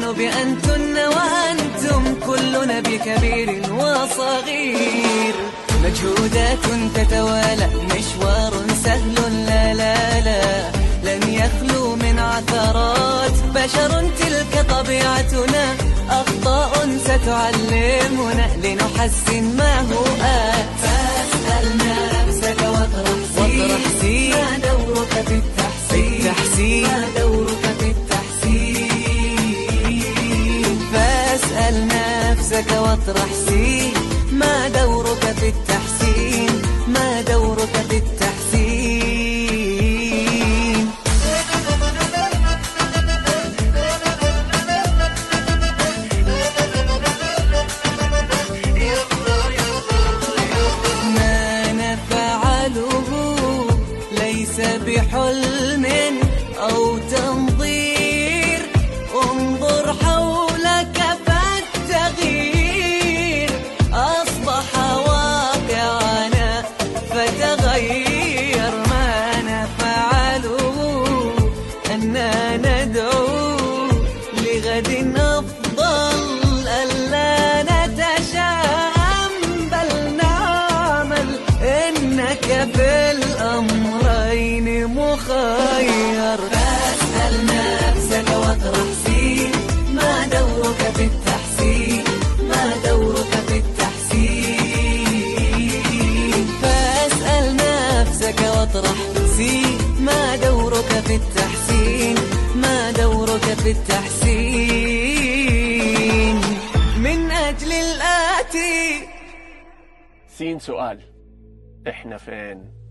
الذنوب أنتن وأنتم كلنا بكبير وصغير. مجهودات تتوالى، مشوار سهل لا لا لا، لن يخلو من عثرات. بشر تلك طبيعتنا، أخطاء ستعلمنا لنحسن ما هو آت. فاسأل نفسك واطرح سين، ما دورك في التحسين، ما دورك في التحسين. فاسأل نفسك واطرح سين، ما دورك في التحسين، ما دورك في التحسين. ما نفعله ليس بحلم أو تنظير، انظر حولك فالتغيير أصبح واقعنا فتغير. ما نفعله أننا ندعو لغد أفضل، ألا نتشائم بل نعمل، إنك في الأمرين مخير. فاسأل نفسك واطرح سين، ما دورك في التحسين، ما دورك في التحسين. فاسأل نفسك واطرح سين، ما دورك في التحسين، ما دورك في التحسين. من أجل الآتي. سين سؤال، إحنا فين؟